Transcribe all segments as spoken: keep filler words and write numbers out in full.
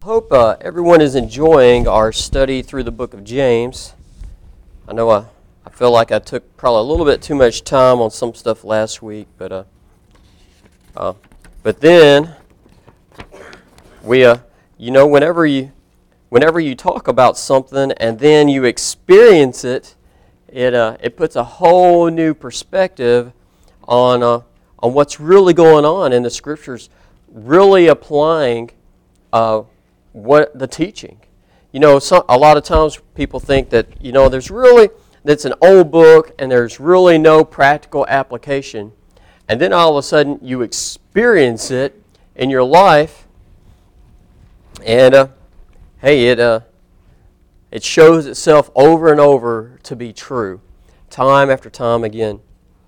Hope uh, everyone is enjoying our study through the book of James. I know I, I feel like I took probably a little bit too much time on some stuff last week, but uh, uh, but then we uh, you know whenever you whenever you talk about something and then you experience it, it uh, it puts a whole new perspective on uh, on what's really going on in the Scriptures, really applying uh, what the teaching. You know, some, a lot of times people think that, you know, there's really, that's an old book and there's really no practical application. And then all of a sudden you experience it in your life and, uh, hey, it, uh, it shows itself over and over to be true, time after time again.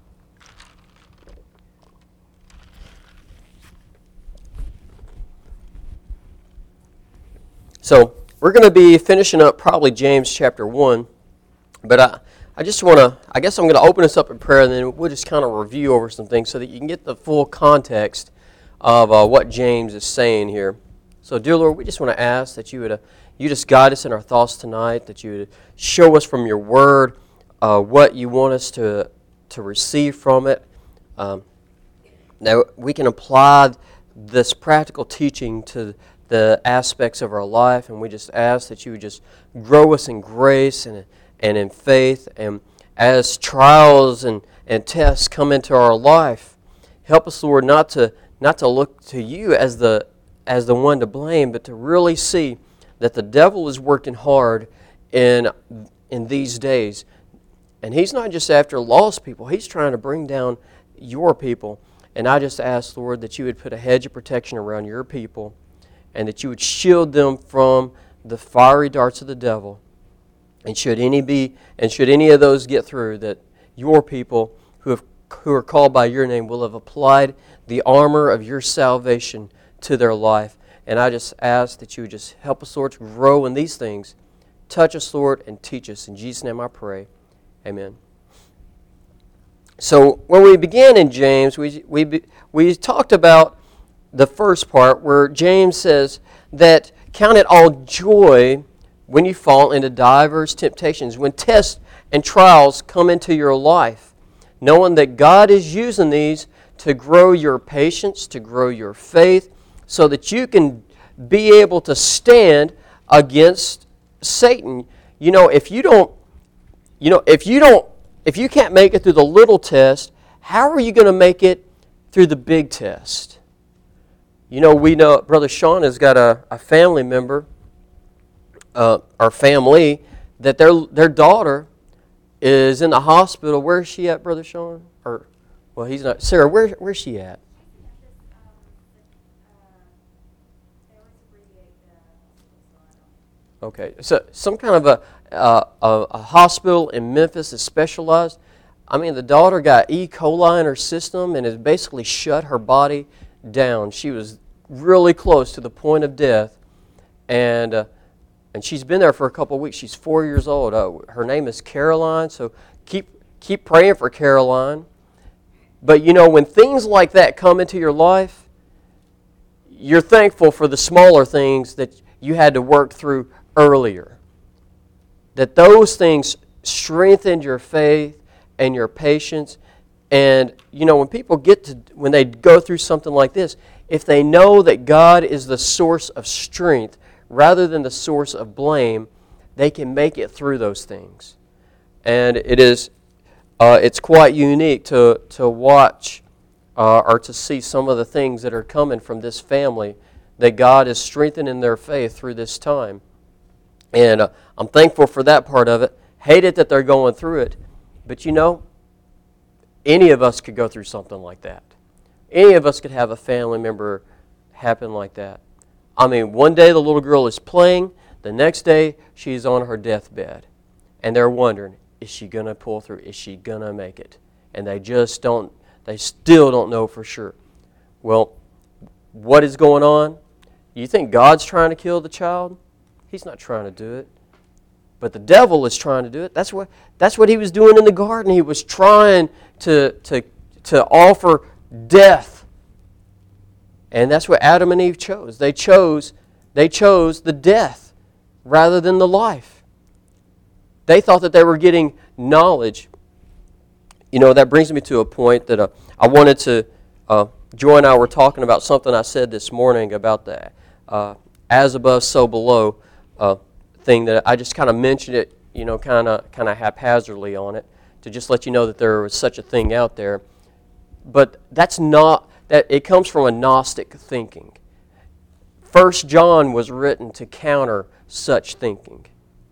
So we're going to be finishing up probably James chapter one, but I, I just want to, I guess I'm going to open us up in prayer and then we'll just kind of review over some things so that you can get the full context of uh, what James is saying here. So dear Lord, we just want to ask that you would, uh, you just guide us in our thoughts tonight, that you would show us from your word uh, what you want us to, to receive from it. Um, now we can apply this practical teaching to the aspects of our life, and we just ask that you would just grow us in grace and and in faith, and as trials and, and tests come into our life, help us, Lord, not to not to look to you as the as the one to blame, but to really see that the devil is working hard in in these days, and he's not just after lost people; he's trying to bring down your people. And I just ask, Lord, that you would put a hedge of protection around your people, and that you would shield them from the fiery darts of the devil. And should any be, and should any of those get through, that your people who have who are called by your name will have applied the armor of your salvation to their life. And I just ask that you would just help us, Lord, to grow in these things. Touch us, Lord, and teach us. In Jesus' name I pray. Amen. So when we began in James, we we we talked about the first part where James says that count it all joy when you fall into diverse temptations, when tests and trials come into your life, knowing that God is using these to grow your patience, to grow your faith, so that you can be able to stand against Satan. You know, if you don't, you know, if you don't, if you can't make it through the little test, how are you going to make it through the big test? You know, we know Brother Sean has got a, a family member, uh, or family, that their their daughter is in the hospital. Where is she at, Brother Sean? Or, well, he's not. Sarah, where where's she at? Okay, so some kind of a uh, a, a hospital in Memphis is specialized. I mean, the daughter got E. coli in her system and has basically shut her body down. She was really close to the point of death, and uh, and she's been there for a couple of weeks. She's four years old. Uh, her name is Caroline, so keep keep praying for Caroline. But you know, when things like that come into your life, you're thankful for the smaller things that you had to work through earlier. That those things strengthened your faith and your patience. And, you know, when people get to, when they go through something like this, if they know that God is the source of strength rather than the source of blame, they can make it through those things. And it is, uh, it's quite unique to, to watch uh, or to see some of the things that are coming from this family, that God is strengthening their faith through this time. And uh, I'm thankful for that part of it. Hate it that they're going through it. But, you know, any of us could go through something like that. Any of us could have a family member happen like that. I mean, one day the little girl is playing, the next day she's on her deathbed. And they're wondering, is she going to pull through? Is she going to make it? And they just don't, they still don't know for sure. Well, what is going on? You think God's trying to kill the child? He's not trying to do it. But the devil is trying to do it. That's what that's what he was doing in the garden. He was trying to to to offer death. And that's what Adam and Eve chose. They chose They chose the death rather than the life. They thought that they were getting knowledge. You know, that brings me to a point that uh, I wanted to, uh, Joy and I were talking about something I said this morning about the uh, as above, so below uh, thing that I just kind of mentioned it, you know, kind of kind of haphazardly on it to just let you know that there was such a thing out there. But that's not, that it comes from a Gnostic thinking. First John was written to counter such thinking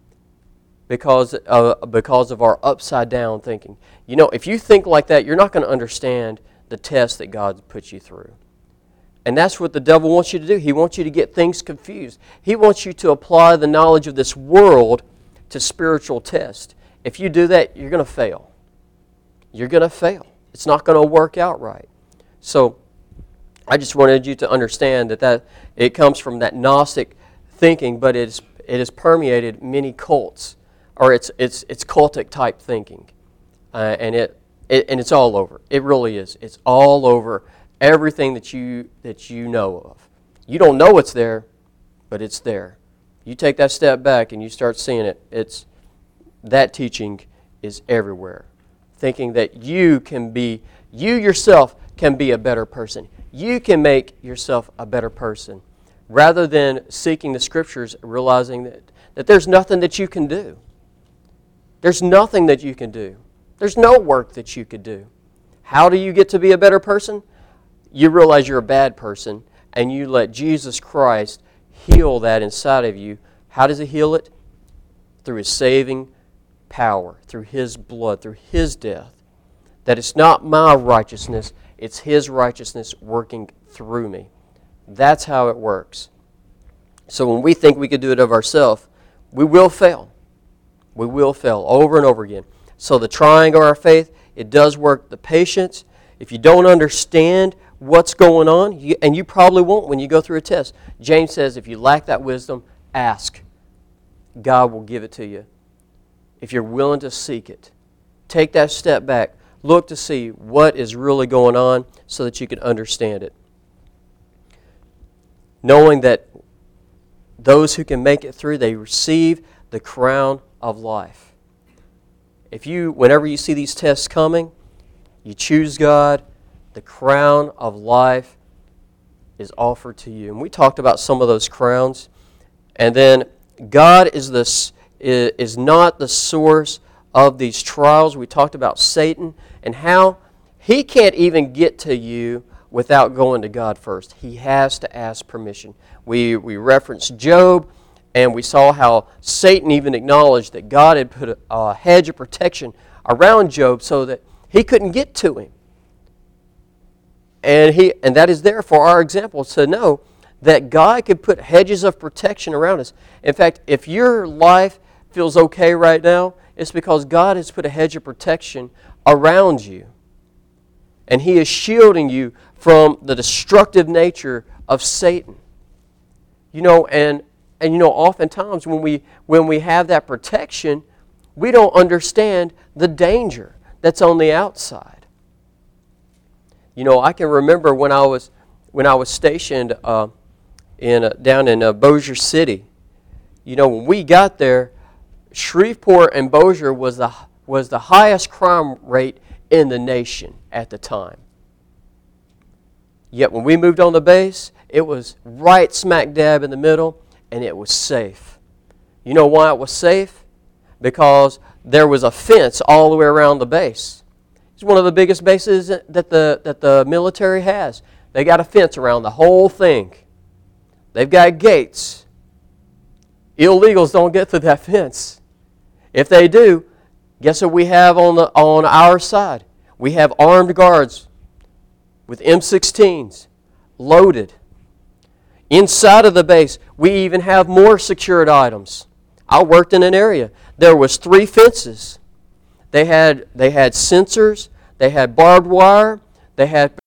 because, uh, because of our upside-down thinking. You know, if you think like that, you're not going to understand the test that God puts you through. And that's what the devil wants you to do. He wants you to get things confused. He wants you to apply the knowledge of this world to spiritual tests. If you do that, you're going to fail. You're going to fail. It's not going to work out right. So I just wanted you to understand that, that it comes from that Gnostic thinking, but it's, it has permeated many cults, or it's it's it's cultic type thinking, uh, and it, it and it's all over. It really is. It's all over everything that you that you know of. You don't know it's there, but it's there. You take that step back and you start seeing it. It's that teaching is everywhere. Thinking that you can be, you yourself can be a better person. You can make yourself a better person, rather than seeking the Scriptures, realizing that, that there's nothing that you can do. There's nothing that you can do. There's no work that you could do. How do you get to be a better person? You realize you're a bad person, and you let Jesus Christ heal that inside of you. How does He heal it? Through His saving power, through His blood, through His death. That it's not my righteousness, it's His righteousness working through me. That's how it works. So when we think we could do it of ourselves, we will fail. We will fail over and over again. So the trying of our faith, it does work. The patience, if you don't understand what's going on, you, and you probably won't when you go through a test. James says if you lack that wisdom, ask. God will give it to you. If you're willing to seek it. Take that step back. Look to see what is really going on so that you can understand it. Knowing that those who can make it through, they receive the crown of life. If you, whenever you see these tests coming, you choose God, the crown of life is offered to you. And we talked about some of those crowns. And then God is the is not the source of these trials. We talked about Satan and how he can't even get to you without going to God first. He has to ask permission. We we referenced Job, and we saw how Satan even acknowledged that God had put a, a hedge of protection around Job so that he couldn't get to him. And he and that is there for our example to know that God could put hedges of protection around us. In fact, if your life feels okay right now, it's because God has put a hedge of protection around you. And He is shielding you from the destructive nature of Satan. You know, and and you know, oftentimes when we when we have that protection, we don't understand the danger that's on the outside. You know, I can remember when I was when I was stationed uh, in uh, down in uh, Bossier City. You know, when we got there, Shreveport and Bossier was the was the highest crime rate in the nation at the time. Yet when we moved on the base, it was right smack dab in the middle, and it was safe. You know why it was safe? Because there was a fence all the way around the base. It's one of the biggest bases that the that the military has. They got a fence around the whole thing. They've got gates. Illegals don't get through that fence. If they do, guess what we have on the on our side? We have armed guards with M sixteens loaded. Inside of the base, we even have more secured items. I worked in an area. There was three fences. They had they had sensors, they had barbed wire, they had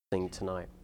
sing tonight.